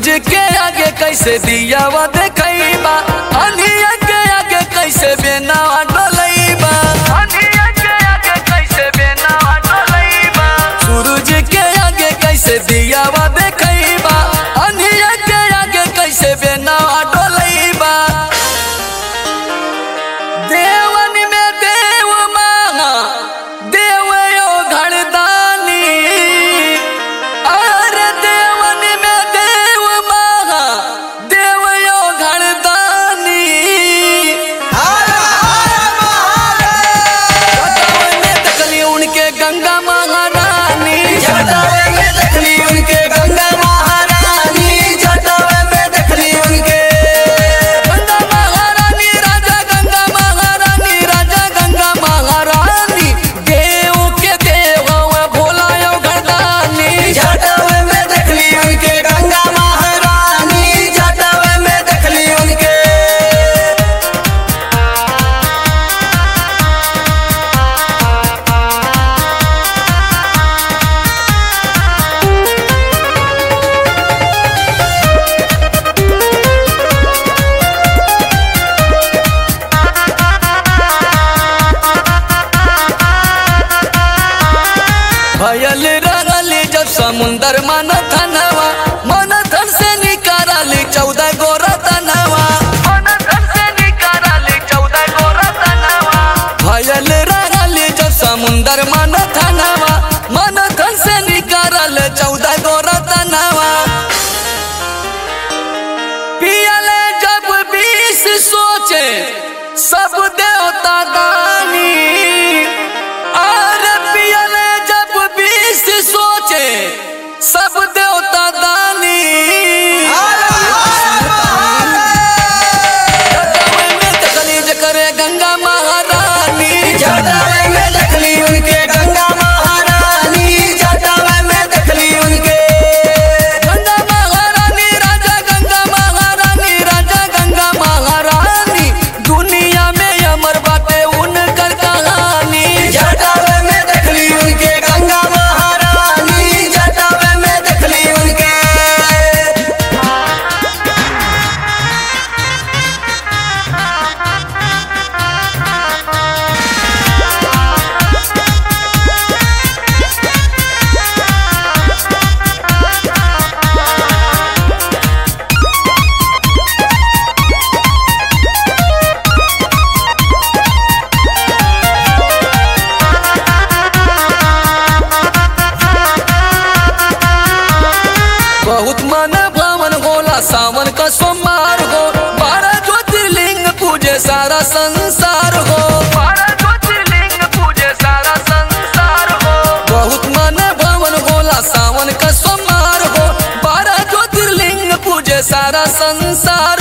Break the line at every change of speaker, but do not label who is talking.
के आगे कैसे दियावा देखैबा, अनिया के आगे कैसे बेनावा डोलैबा, अनिया के आगे कैसे बेनावा डोलैबा। सूरज के आगे कैसे दियावा देखैबा, अनिया के आगे कैसे बेनावा डोलैबा। देवन में देव मांगा देव यो घरदानी, अरे देवन में देव मांगा देव यो घरदानी। जटावे में देखली उनके गंगा महारानी, जटावे में देखली उनके गंगा महारानी, जटावे में देखली उनके गंगा महारानी, राजा गंगा महारानी, राजा गंगा महारानी। देव के देव भोला यो घरदानी, जटावे में देखली उनके गंगा महारानी, जटावे में देखली उनके। भयल रहल जब समुंदर मन थनवा, मन थन से निकाल 14 गोरा तनवा, मन थन से निकाल 14 गोरा तनवा। भयल रहल जब समुंदर मन थनवा, मन थन से निकाल 14 गोरा तनवा। पियले जब विष सोचे सब देवता दानी, अरे पियले जब विष सोचे सब देवता दानी। जटावे में देखली जकरे गंगा महारानी, जटावे में देखली उनके गंगा महारानी, जटावे में देखली उनके गंगा महारानी, राजा गंगा महारानी, राजा गंगा महारानी। दुनिया में अमर बाटे उनकर कहानी, जटावे में देखली उनके गंगा महारानी, जटावे में देखली उनके। बहुत मन भवन होला सावन का सोमवार हो, 12 ज्योतिर्लिंग पूजे सारा संसार हो, 12 ज्योतिर्लिंग पूजे सारा संसार हो। बहुत मन भवन होला सावन का सोमवार हो, 12 ज्योतिर्लिंग पूजे सारा संसार